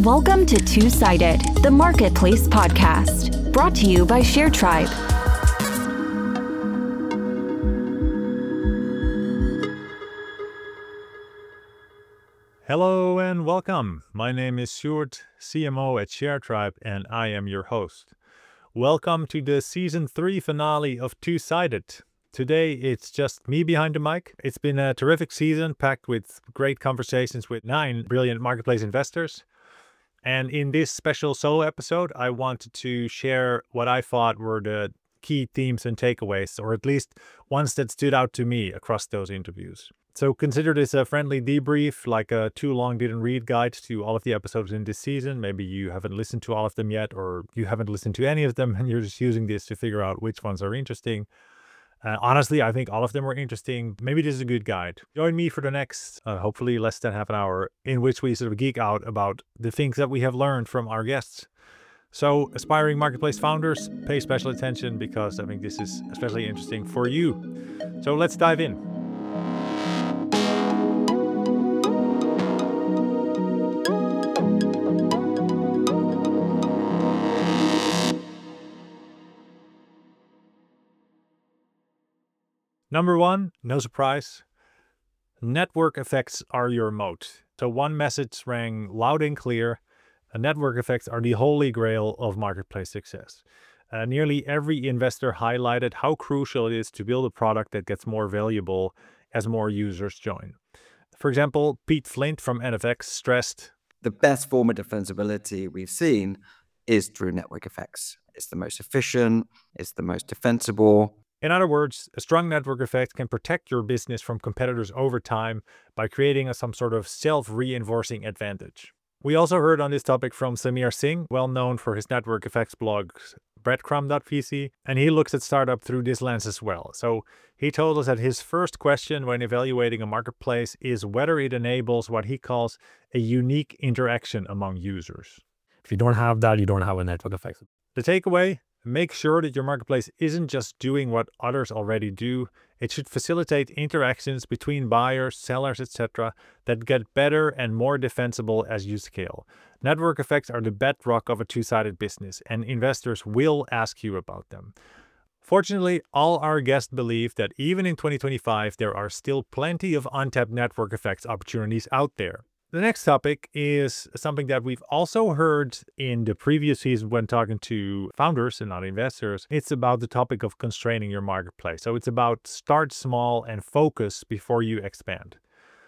Welcome to Two-Sided, the Marketplace podcast, brought to you by ShareTribe. Hello and welcome. My name is Sjoerd, CMO at ShareTribe, and I am your host. Welcome to the Season 3 finale of Two-Sided. Today, it's just me behind the mic. It's been a terrific season packed with great conversations with 9 brilliant marketplace investors. And in this special solo episode, I wanted to share what I thought were the key themes and takeaways, or at least ones that stood out to me across those interviews. So consider this a friendly debrief, like a too long didn't read guide to all of the episodes in this season. Maybe you haven't listened to all of them yet, or you haven't listened to any of them, and you're just using this to figure out which ones are interesting. Honestly, I think all of them were interesting. Maybe this is a good guide. Join me for the next, hopefully less than half an hour, in which we sort of geek out about the things that we have learned from our guests. So, aspiring marketplace founders, pay special attention because I think this is especially interesting for you. So let's dive in. Number 1, no surprise, network effects are your moat. So one message rang loud and clear: network effects are the holy grail of marketplace success. Nearly every investor highlighted how crucial it is to build a product that gets more valuable as more users join. For example, Pete Flint from NFX stressed, the best form of defensibility we've seen is through network effects. It's the most efficient, it's the most defensible. In other words, a strong network effect can protect your business from competitors over time by creating some sort of self-reinforcing advantage. We also heard on this topic from Samir Singh, well known for his network effects blog breadcrumb.vc, and he looks at startup through this lens as well. So he told us that his first question when evaluating a marketplace is whether it enables what he calls a unique interaction among users. If you don't have that, you don't have a network effect. The takeaway: make sure that your marketplace isn't just doing what others already do. It should facilitate interactions between buyers, sellers, etc. that get better and more defensible as you scale. Network effects are the bedrock of a two-sided business, and investors will ask you about them. Fortunately, all our guests believe that even in 2025, there are still plenty of untapped network effects opportunities out there. The next topic is something that we've also heard in the previous season when talking to founders and not investors. It's about the topic of constraining your marketplace. So it's about start small and focus before you expand.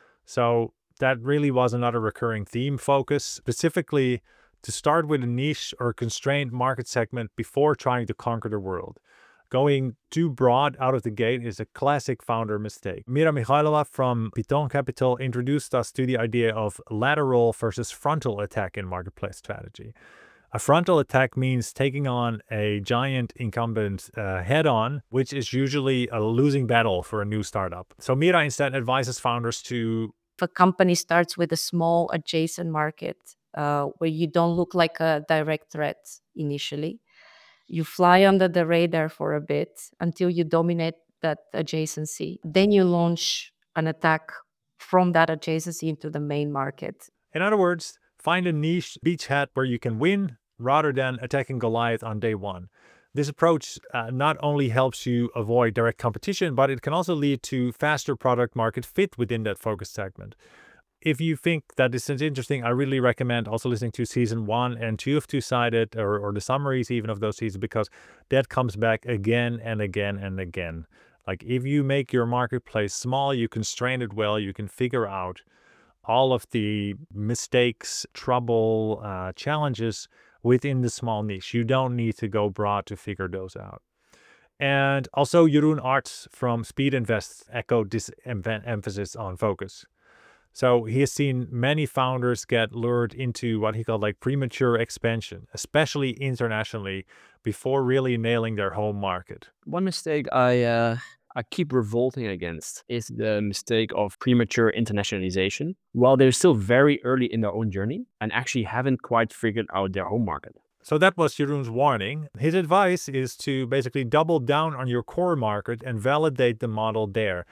So that really was another recurring theme: focus, specifically to start with a niche or constrained market segment before trying to conquer the world. Going too broad out of the gate is a classic founder mistake. Mira Mikhailova from Piton Capital introduced us to the idea of lateral versus frontal attack in marketplace strategy. A frontal attack means taking on a giant incumbent head-on, which is usually a losing battle for a new startup. So Mira instead advises founders to... If a company starts with a small adjacent market where you don't look like a direct threat initially, you fly under the radar for a bit until you dominate that adjacency. Then you launch an attack from that adjacency into the main market. In other words, find a niche beachhead where you can win rather than attacking Goliath on day one. This approach not only helps you avoid direct competition, but it can also lead to faster product market fit within that focus segment. If you think that this is interesting, I really recommend also listening to season 1 and 2 of Two-Sided, or the summaries even of those seasons, because that comes back again and again and again. Like, if you make your marketplace small, you constrain it well, you can figure out all of the mistakes, trouble, challenges within the small niche. You don't need to go broad to figure those out. And also Jeroen Arts from Speed Invest echoed this emphasis on focus. So he has seen many founders get lured into what he called like premature expansion, especially internationally, before really nailing their home market. One mistake I keep revolting against is the mistake of premature internationalization, while they're still very early in their own journey and actually haven't quite figured out their home market. So that was Jeroen's warning. His advice is to basically double down on your core market and validate the model there.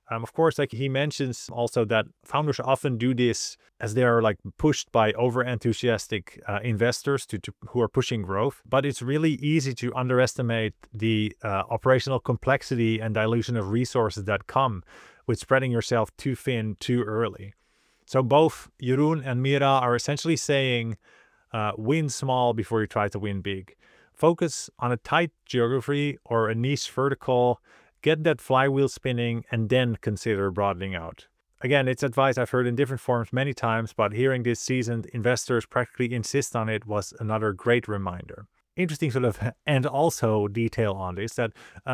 Of course, like he mentions also that founders often do this as they are like pushed by over-enthusiastic investors who are pushing growth. But it's really easy to underestimate the operational complexity and dilution of resources that come with spreading yourself too thin too early. So both Jeroen and Mira are essentially saying, win small before you try to win big. Focus on a tight geography or a niche vertical, get that flywheel spinning, and then consider broadening out. Again, it's advice I've heard in different forms many times, but hearing these seasoned investors practically insist on it was another great reminder. Interesting sort of and also detail on this that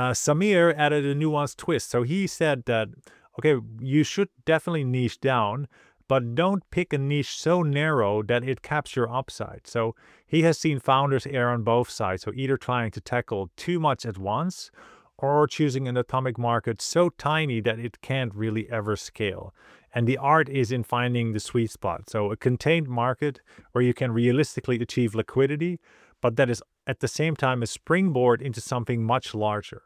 Samir added a nuanced twist. So he said that, okay, you should definitely niche down, but don't pick a niche so narrow that it caps your upside. So he has seen founders err on both sides, so either trying to tackle too much at once or choosing an atomic market so tiny that it can't really ever scale. And the art is in finding the sweet spot. So a contained market where you can realistically achieve liquidity, but that is at the same time a springboard into something much larger.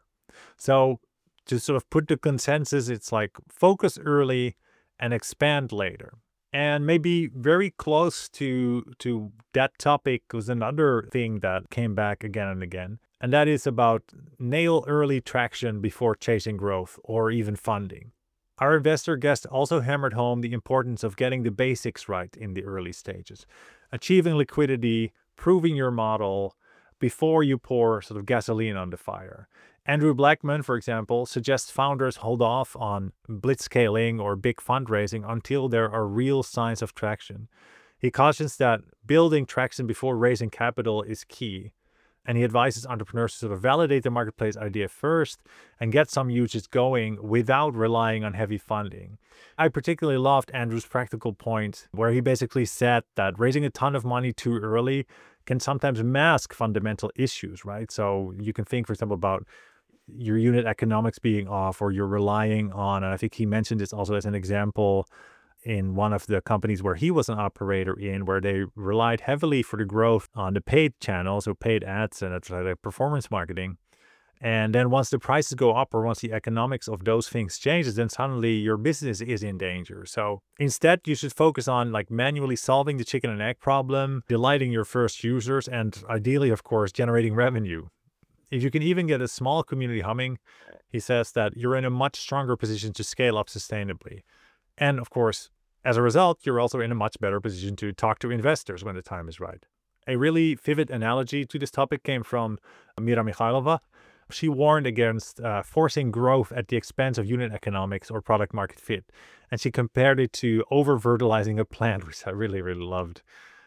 So to sort of put the consensus, it's like focus early and expand later. And maybe very close to that topic was another thing that came back again and again. And that is about nail early traction before chasing growth or even funding. Our investor guest also hammered home the importance of getting the basics right in the early stages, achieving liquidity, proving your model before you pour sort of gasoline on the fire. Andrew Blackman, for example, suggests founders hold off on blitzscaling or big fundraising until there are real signs of traction. He cautions that building traction before raising capital is key. And he advises entrepreneurs to sort of validate the marketplace idea first and get some usage going without relying on heavy funding. I particularly loved Andrew's practical point where he basically said that raising a ton of money too early can sometimes mask fundamental issues, right? So you can think, for example, about your unit economics being off, or you're relying on, and I think he mentioned this also as an example in one of the companies where he was an operator in, where they relied heavily for the growth on the paid channels, so paid ads and performance marketing. And then once the prices go up or once the economics of those things changes, then suddenly your business is in danger. So instead, you should focus on like manually solving the chicken and egg problem, delighting your first users, and ideally, of course, generating revenue. If you can even get a small community humming, he says that you're in a much stronger position to scale up sustainably. And of course, as a result, you're also in a much better position to talk to investors when the time is right. A really vivid analogy to this topic came from Mira Mikhailova. She warned against forcing growth at the expense of unit economics or product market fit. And she compared it to over-fertilizing a plant, which I really, really loved.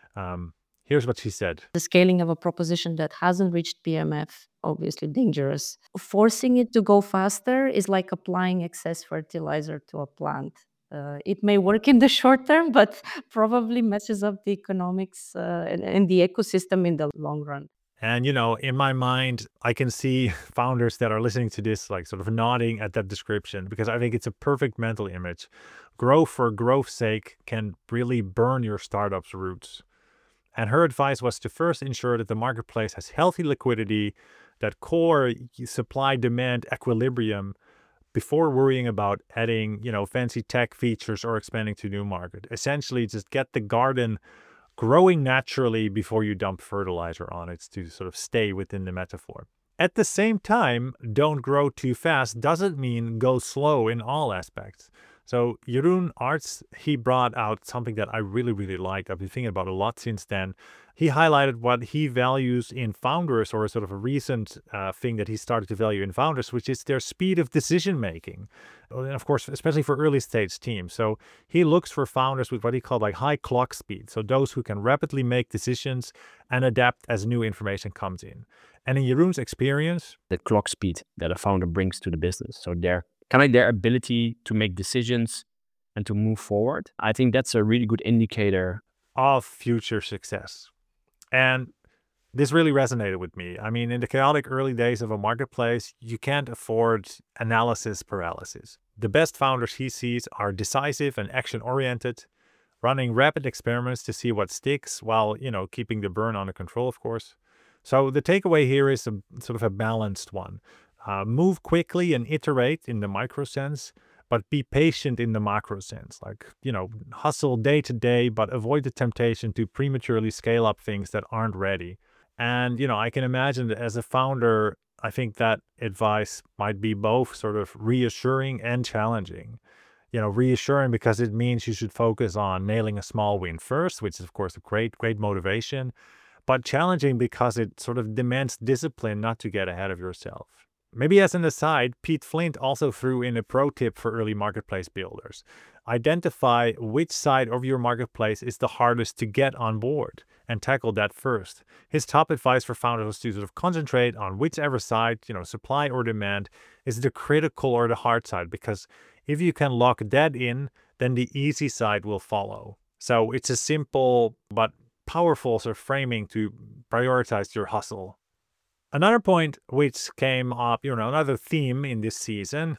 Here's what she said. The scaling of a proposition that hasn't reached PMF, obviously dangerous. Forcing it to go faster is like applying excess fertilizer to a plant. It may work in the short term, but probably messes up the economics and the ecosystem in the long run. And, in my mind, I can see founders that are listening to this, like sort of nodding at that description, because I think it's a perfect mental image. Growth for growth's sake can really burn your startup's roots. And her advice was to first ensure that the marketplace has healthy liquidity, that core supply-demand equilibrium, before worrying about adding, fancy tech features or expanding to new market. Essentially, just get the garden growing naturally before you dump fertilizer on it, to sort of stay within the metaphor. At the same time, don't grow too fast doesn't mean go slow in all aspects. So Jeroen Arts, he brought out something that I really, really liked. I've been thinking about a lot since then. He highlighted what he values in founders, or sort of a recent thing that he started to value in founders, which is their speed of decision making. And of course, especially for early stage teams. So he looks for founders with what he called like high clock speed. So those who can rapidly make decisions and adapt as new information comes in. And in Jeroen's experience, The clock speed that a founder brings to the business. So their ability to make decisions and to move forward. I think that's a really good indicator of future success. And this really resonated with me. I mean, in the chaotic early days of a marketplace, you can't afford analysis paralysis. The best founders he sees are decisive and action-oriented, running rapid experiments to see what sticks while, keeping the burn under control, of course. So the takeaway here is a sort of a balanced one. Move quickly and iterate in the micro sense, but be patient in the macro sense. Like, hustle day to day, but avoid the temptation to prematurely scale up things that aren't ready. And, I can imagine that as a founder, I think that advice might be both sort of reassuring and challenging. Reassuring because it means you should focus on nailing a small win first, which is, of course, a great motivation, but challenging because it sort of demands discipline not to get ahead of yourself. Maybe as an aside, Pete Flint also threw in a pro tip for early marketplace builders. Identify which side of your marketplace is the hardest to get on board and tackle that first. His top advice for founders was to sort of concentrate on whichever side, supply or demand, is the critical or the hard side, because if you can lock that in, then the easy side will follow. So it's a simple but powerful sort of framing to prioritize your hustle. Another point which came up, another theme in this season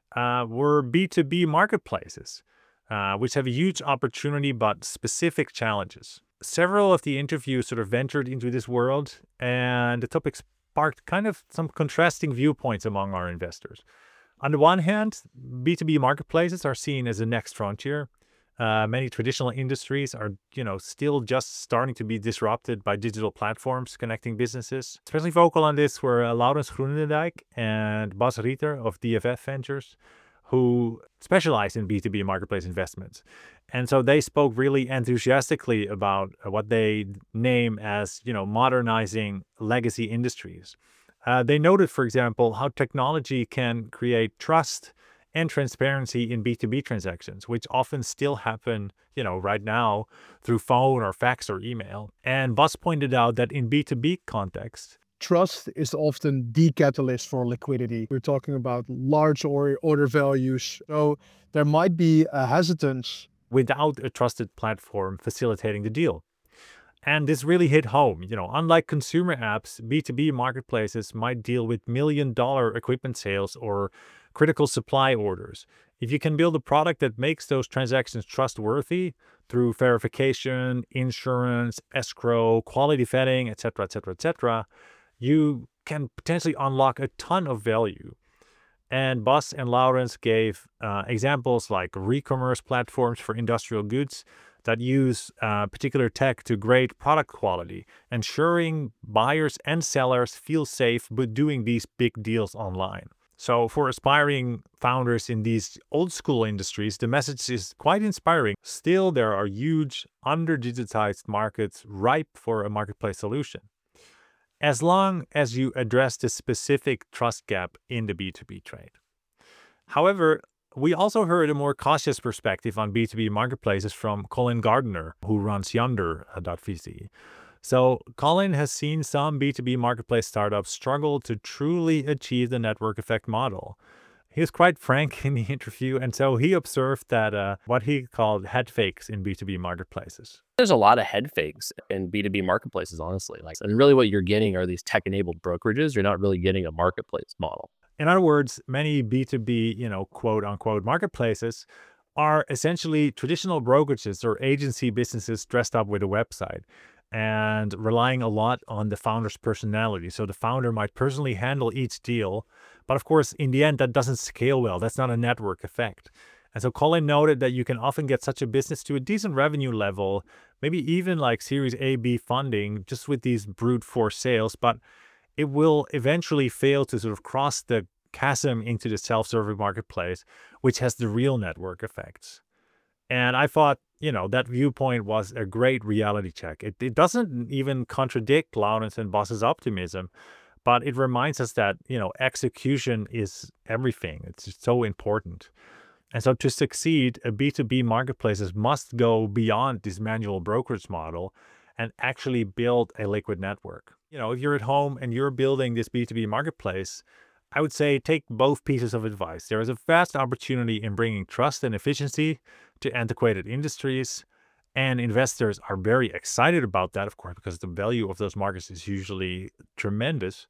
were B2B marketplaces, which have a huge opportunity but specific challenges. Several of the interviews sort of ventured into this world, and the topic sparked kind of some contrasting viewpoints among our investors. On the one hand, B2B marketplaces are seen as the next frontier. Many traditional industries are, still just starting to be disrupted by digital platforms connecting businesses. Especially vocal on this were Laurens Groenendijk and Bas Rieter of DFF Ventures, who specialize in B2B marketplace investments. And so they spoke really enthusiastically about what they name as, modernizing legacy industries. They noted, for example, how technology can create trust and transparency in B2B transactions, which often still happen, right now through phone or fax or email. And Bas pointed out that in B2B context, trust is often the catalyst for liquidity. We're talking about large order values. So there might be a hesitance without a trusted platform facilitating the deal. And this really hit home. Unlike consumer apps, B2B marketplaces might deal with million-dollar equipment sales or critical supply orders. If you can build a product that makes those transactions trustworthy through verification, insurance, escrow, quality vetting, etc., etc., etc., you can potentially unlock a ton of value. And Bas and Laurens gave examples like re-commerce platforms for industrial goods that use particular tech to grade product quality, ensuring buyers and sellers feel safe but doing these big deals online. So for aspiring founders in these old school industries, the message is quite inspiring. Still, there are huge under-digitized markets ripe for a marketplace solution, as long as you address the specific trust gap in the B2B trade. However, we also heard a more cautious perspective on B2B marketplaces from Colin Gardner, who runs Yonder.vc. So Colin has seen some B2B marketplace startups struggle to truly achieve the network effect model. He was quite frank in the interview, and so he observed that what he called head fakes in B2B marketplaces. There's a lot of head fakes in B2B marketplaces, honestly. And really what you're getting are these tech-enabled brokerages. You're not really getting a marketplace model. In other words, many B2B, quote unquote marketplaces are essentially traditional brokerages or agency businesses dressed up with a website and relying a lot on the founder's personality. So the founder might personally handle each deal, but of course, in the end, that doesn't scale well. That's not a network effect. And so Colin noted that you can often get such a business to a decent revenue level, maybe even like Series A, B funding, just with these brute force sales, but it will eventually fail to sort of cross the chasm into the self-serving marketplace, which has the real network effects. And I thought, that viewpoint was a great reality check. It doesn't even contradict Laurens and Bas's optimism, but it reminds us that, execution is everything. It's just so important. And so to succeed, a B2B marketplaces must go beyond this manual brokerage model and actually build a liquid network. If you're at home and you're building this B2B marketplace, I would say take both pieces of advice. There is a vast opportunity in bringing trust and efficiency to antiquated industries, and investors are very excited about that, of course, because the value of those markets is usually tremendous.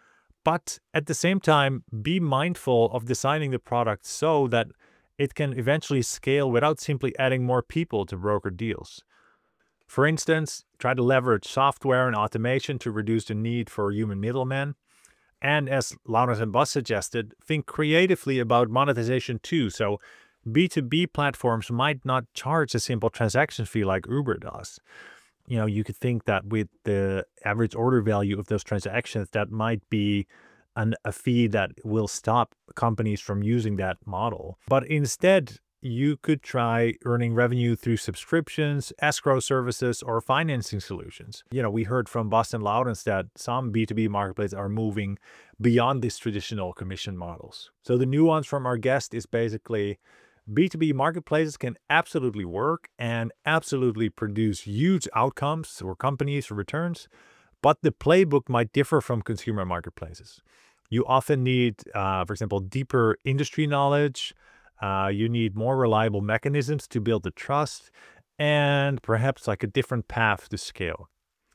But at the same time, be mindful of designing the product so that it can eventually scale without simply adding more people to broker deals. For instance, try to leverage software and automation to reduce the need for human middlemen. And as Laurens and Bas suggested, think creatively about monetization too. So B2B platforms might not charge a simple transaction fee like Uber does. You could think that with the average order value of those transactions, that might be a fee that will stop companies from using that model. But instead, you could try earning revenue through subscriptions, escrow services, or financing solutions. We heard from Bas and Laurens that some B2B marketplaces are moving beyond these traditional commission models. So the nuance from our guest is basically B2B marketplaces can absolutely work and absolutely produce huge outcomes for companies for returns, but the playbook might differ from consumer marketplaces. You often need, for example, deeper industry knowledge. You need more reliable mechanisms to build the trust, and perhaps like a different path to scale.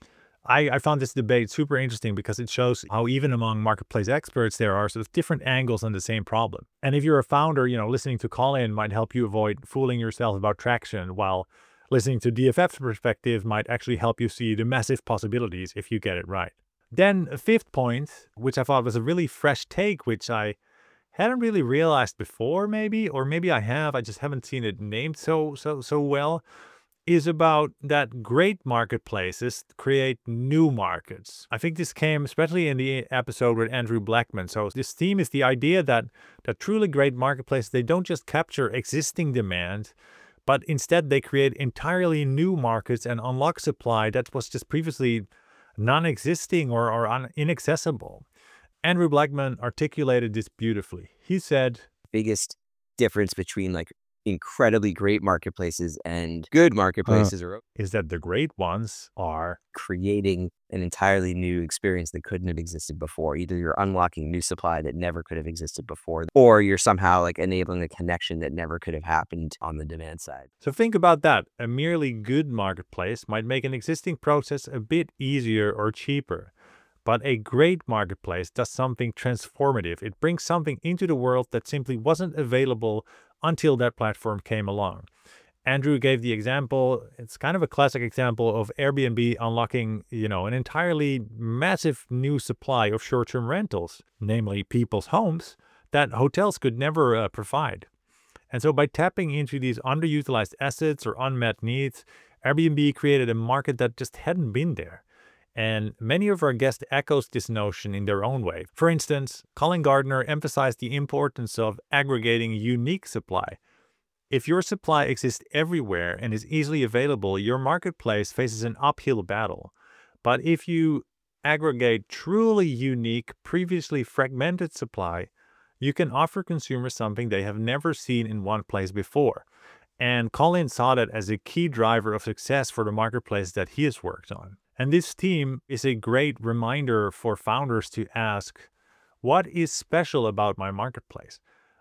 I found this debate super interesting because it shows how even among marketplace experts, there are sort of different angles on the same problem. And if you're a founder, listening to Colin might help you avoid fooling yourself about traction, while listening to DFF's perspective might actually help you see the massive possibilities if you get it right. Then a fifth point, which I thought was a really fresh take, which I hadn't really realized before, or maybe I have, I just haven't seen it named so well, is about that great marketplaces create new markets. I think this came especially in the episode with Andrew Blackman. So this theme is the idea that truly great marketplaces, they don't just capture existing demand, but instead they create entirely new markets and unlock supply that was just previously non-existing or inaccessible. Andrew Blackman articulated this beautifully. He said, biggest difference between like incredibly great marketplaces and good marketplaces is that the great ones are creating an entirely new experience that couldn't have existed before. Either you're unlocking new supply that never could have existed before, or you're somehow like enabling a connection that never could have happened on the demand side. So think about that. A merely good marketplace might make an existing process a bit easier or cheaper. But a great marketplace does something transformative. It brings something into the world that simply wasn't available until that platform came along. Andrew gave the example, it's kind of a classic example of Airbnb unlocking, an entirely massive new supply of short-term rentals, namely people's homes, that hotels could never provide. And so by tapping into these underutilized assets or unmet needs, Airbnb created a market that just hadn't been there. And many of our guests echoes this notion in their own way. For instance, Colin Gardner emphasized the importance of aggregating unique supply. If your supply exists everywhere and is easily available, your marketplace faces an uphill battle. But if you aggregate truly unique, previously fragmented supply, you can offer consumers something they have never seen in one place before. And Colin saw that as a key driver of success for the marketplace that he has worked on. And this theme is a great reminder for founders to ask, what is special about my marketplace?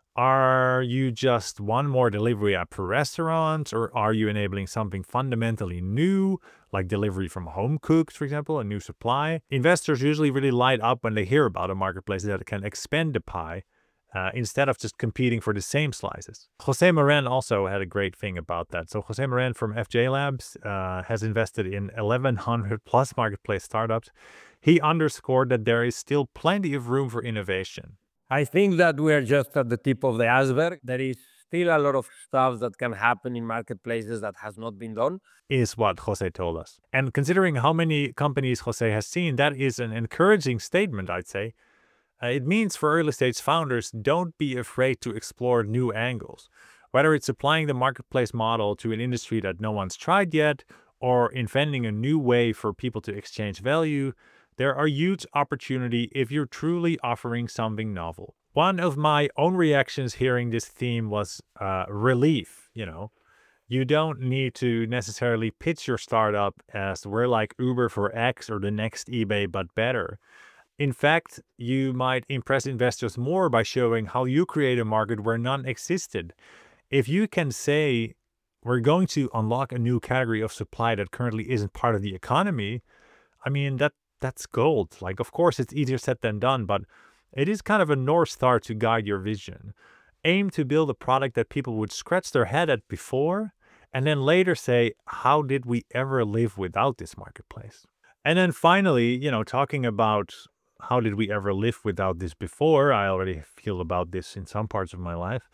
Are you just one more delivery app for restaurants, or are you enabling something fundamentally new, like delivery from home cooked, for example, a new supply? Investors usually really light up when they hear about a marketplace that can expand the pie, instead of just competing for the same slices. Jose Moran also had a great thing about that. So Jose Moran from FJ Labs has invested in 1,100 plus marketplace startups. He underscored that there is still plenty of room for innovation. I think that we are just at the tip of the iceberg. There is still a lot of stuff that can happen in marketplaces that has not been done, is what Jose told us. And considering how many companies Jose has seen, that is an encouraging statement, I'd say. It means for early stage founders, don't be afraid to explore new angles. Whether it's applying the marketplace model to an industry that no one's tried yet, or inventing a new way for people to exchange value, there are huge opportunity if you're truly offering something novel. One of my own reactions hearing this theme was relief. You don't need to necessarily pitch your startup as we're like Uber for X or the next eBay but better. In fact, you might impress investors more by showing how you create a market where none existed. If you can say, we're going to unlock a new category of supply that currently isn't part of the economy, I mean, that's gold. Like, of course, it's easier said than done, but it is kind of a North Star to guide your vision. Aim to build a product that people would scratch their head at before, and then later say, how did we ever live without this marketplace? And then finally, talking about how did we ever live without this before? I already feel about this in some parts of my life,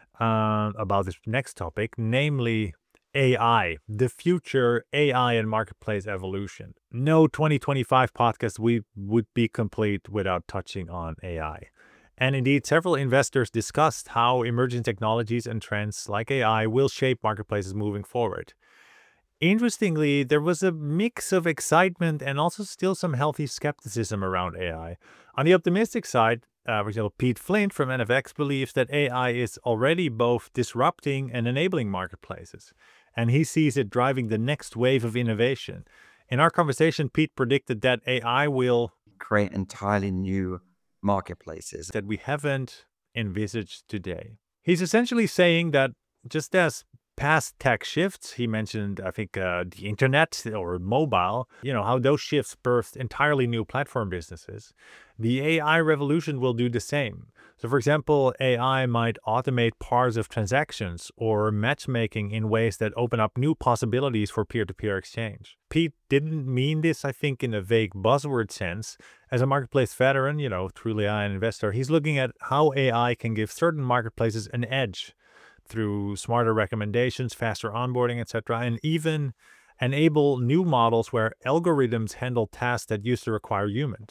about this next topic, namely AI, the future AI and marketplace evolution. No 2025 podcast would be complete without touching on AI. And indeed, several investors discussed how emerging technologies and trends like AI will shape marketplaces moving forward. Interestingly, there was a mix of excitement and also still some healthy skepticism around AI. On the optimistic side, for example, Pete Flint from NFX believes that AI is already both disrupting and enabling marketplaces, and he sees it driving the next wave of innovation. In our conversation, Pete predicted that AI will create entirely new marketplaces that we haven't envisaged today. He's essentially saying that just as past tech shifts, he mentioned, I think, the internet or mobile, how those shifts birthed entirely new platform businesses. The AI revolution will do the same. So, for example, AI might automate parts of transactions or matchmaking in ways that open up new possibilities for peer-to-peer exchange. Pete didn't mean this, I think, in a vague buzzword sense. As a marketplace veteran, truly an investor, he's looking at how AI can give certain marketplaces an edge through smarter recommendations, faster onboarding, etc., and even enable new models where algorithms handle tasks that used to require humans.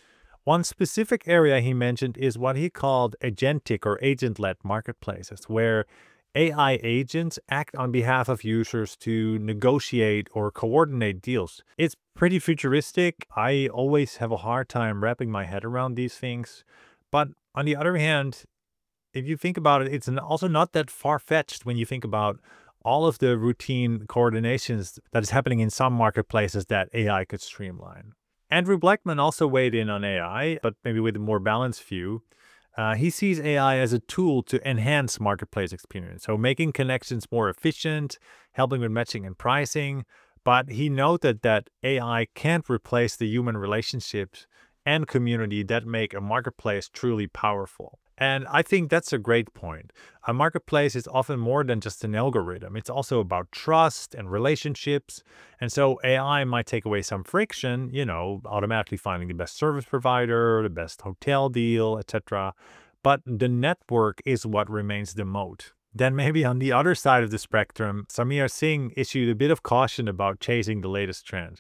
One specific area he mentioned is what he called agentic or agent-led marketplaces, where AI agents act on behalf of users to negotiate or coordinate deals. It's pretty futuristic. I always have a hard time wrapping my head around these things. But on the other hand, if you think about it, it's also not that far-fetched when you think about all of the routine coordinations that is happening in some marketplaces that AI could streamline. Andrew Blackman also weighed in on AI, but maybe with a more balanced view. He sees AI as a tool to enhance marketplace experience, so making connections more efficient, helping with matching and pricing. But he noted that AI can't replace the human relationships and community that make a marketplace truly powerful. And I think that's a great point. A marketplace is often more than just an algorithm. It's also about trust and relationships. And so AI might take away some friction, automatically finding the best service provider, the best hotel deal, etc. But the network is what remains the moat. Then maybe on the other side of the spectrum, Samir Singh issued a bit of caution about chasing the latest trend.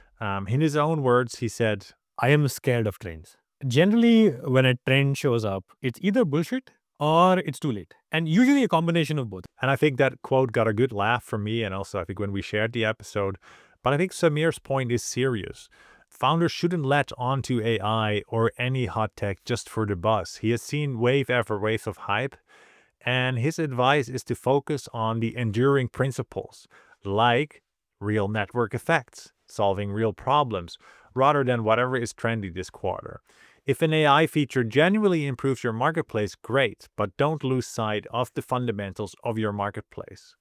In his own words, he said, I am scared of trends. Generally, when a trend shows up, it's either bullshit or it's too late. And usually a combination of both. And I think that quote got a good laugh from me, and also I think when we shared the episode. But I think Samir's point is serious. Founders shouldn't latch onto AI or any hot tech just for the buzz. He has seen wave after wave of hype, and his advice is to focus on the enduring principles, like real network effects, solving real problems, rather than whatever is trendy this quarter. If an AI feature genuinely improves your marketplace, great, but don't lose sight of the fundamentals of your marketplace.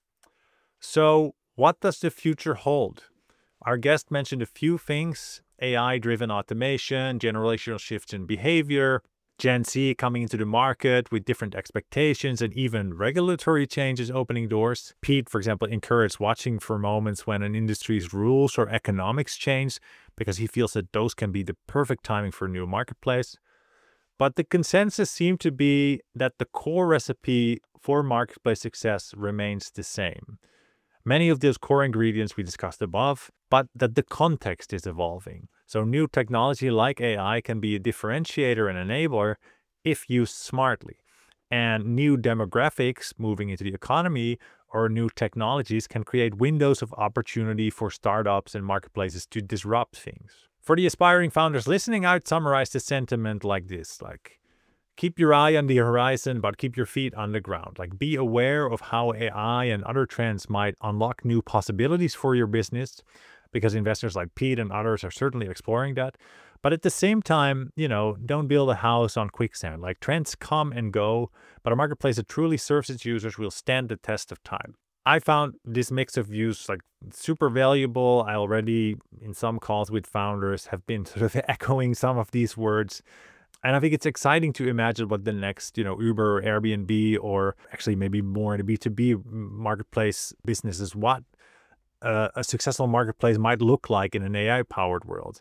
So, what does the future hold? Our guest mentioned a few things: AI-driven automation, generational shifts in behavior, Gen Z coming into the market with different expectations, and even regulatory changes opening doors. Pete, for example, encouraged watching for moments when an industry's rules or economics change, because he feels that those can be the perfect timing for a new marketplace. But the consensus seemed to be that the core recipe for marketplace success remains the same. Many of those core ingredients we discussed above, but that the context is evolving. So new technology like AI can be a differentiator and enabler if used smartly. And new demographics moving into the economy or new technologies can create windows of opportunity for startups and marketplaces to disrupt things. For the aspiring founders listening, I'd summarize the sentiment like this: keep your eye on the horizon, but keep your feet on the ground. Be aware of how AI and other trends might unlock new possibilities for your business, because investors like Pete and others are certainly exploring that. But at the same time, don't build a house on quicksand. Trends come and go, but a marketplace that truly serves its users will stand the test of time. I found this mix of views super valuable. I already, in some calls with founders, have been sort of echoing some of these words. And I think it's exciting to imagine what the next, Uber or Airbnb, or actually maybe more in a B2B marketplace business is, what a successful marketplace might look like in an AI-powered world.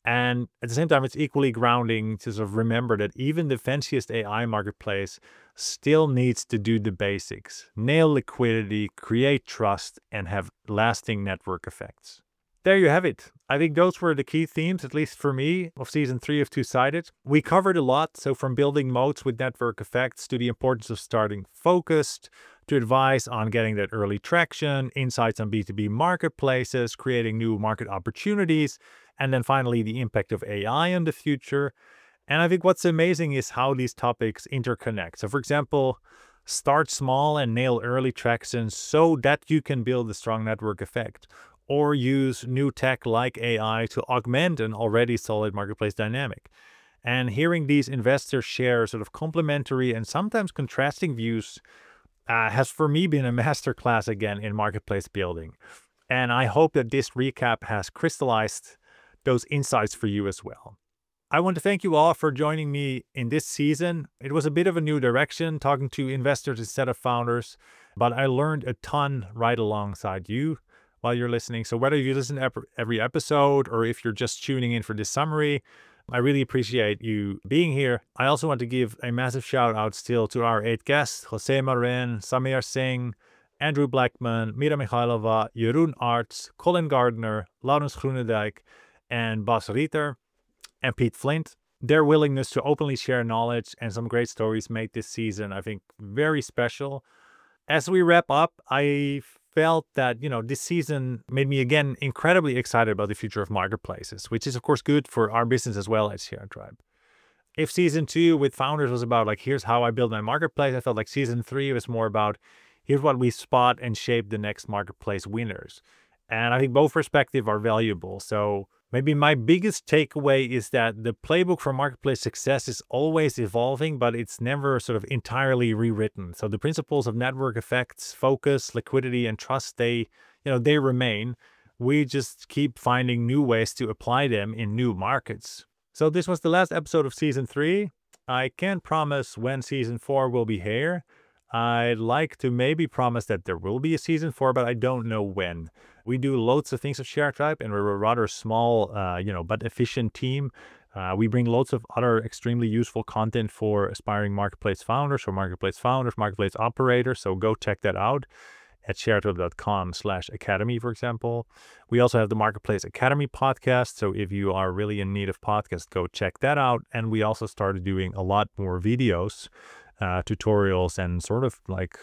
And at the same time, it's equally grounding to sort of remember that even the fanciest AI marketplace still needs to do the basics, nail liquidity, create trust, and have lasting network effects. There you have it. I think those were the key themes, at least for me, of season 3 of Two-Sided. We covered a lot, so from building moats with network effects to the importance of starting focused, to advice on getting that early traction, insights on B2B marketplaces, creating new market opportunities, and then finally the impact of AI on the future. And I think what's amazing is how these topics interconnect. So for example, start small and nail early traction so that you can build a strong network effect, or use new tech like AI to augment an already solid marketplace dynamic. And hearing these investors share sort of complementary and sometimes contrasting views has for me been a masterclass again in marketplace building. And I hope that this recap has crystallized those insights for you as well. I want to thank you all for joining me in this season. It was a bit of a new direction, talking to investors instead of founders, but I learned a ton right alongside you while you're listening. So whether you listen to every episode or if you're just tuning in for this summary, I really appreciate you being here. I also want to give a massive shout out still to our 8 guests, Jose Marin, Samir Singh, Andrew Blackman, Mira Mikhailova, Jeroen Arts, Colin Gardner, Laurens Groenendijk, and Bas Rieter, and Pete Flint. Their willingness to openly share knowledge and some great stories made this season, I think, very special. As we wrap up, I felt that, this season made me again incredibly excited about the future of marketplaces, which is of course good for our business as well as ShareTribe. If season 2 with founders was about here's how I build my marketplace, I felt like season 3 was more about here's what we spot and shape the next marketplace winners. And I think both perspectives are valuable. So maybe my biggest takeaway is that the playbook for marketplace success is always evolving, but it's never sort of entirely rewritten. So the principles of network effects, focus, liquidity, and trust, they remain. We just keep finding new ways to apply them in new markets. So this was the last episode of season 3. I can't promise when season 4 will be here. I'd like to maybe promise that there will be a season 4, but I don't know when. We do loads of things at ShareTribe, and we're a rather small, but efficient team. We bring loads of other extremely useful content for aspiring marketplace founders, marketplace operators. So go check that out at sharetribe.com/academy, for example. We also have the Marketplace Academy podcast. So if you are really in need of podcasts, go check that out. And we also started doing a lot more videos, tutorials, and sort of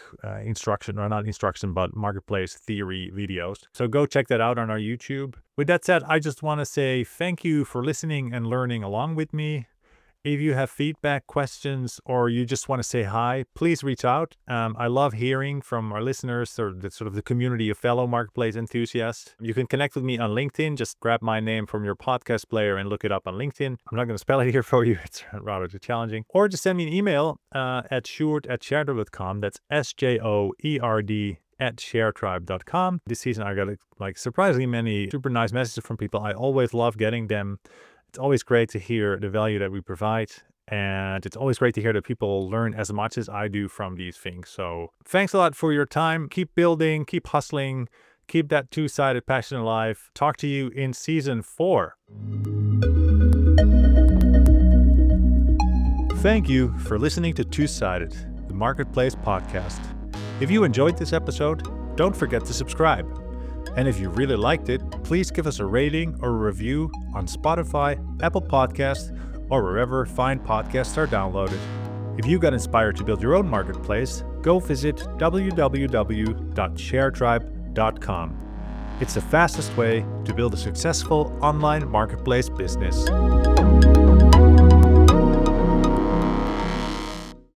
but marketplace theory videos. So go check that out on our YouTube. With that said, I just want to say thank you for listening and learning along with me. If you have feedback, questions, or you just want to say hi, please reach out. I love hearing from our listeners or the community of fellow marketplace enthusiasts. You can connect with me on LinkedIn. Just grab my name from your podcast player and look it up on LinkedIn. I'm not going to spell it here for you. It's rather too challenging. Or just send me an email at sjoerd@sharetribe.com. That's SJOERD @sharetribe.com. This season I got surprisingly many super nice messages from people. I always love getting them. It's always great to hear the value that we provide, and it's always great to hear that people learn as much as I do from these things. So thanks a lot for your time. Keep building, keep hustling, keep that two-sided passion alive. Talk to you in season 4. Thank you for listening to Two-Sided, the Marketplace podcast. If you enjoyed this episode, don't forget to subscribe. And if you really liked it, please give us a rating or a review on Spotify, Apple Podcasts, or wherever fine podcasts are downloaded. If you got inspired to build your own marketplace, go visit www.sharetribe.com. It's the fastest way to build a successful online marketplace business.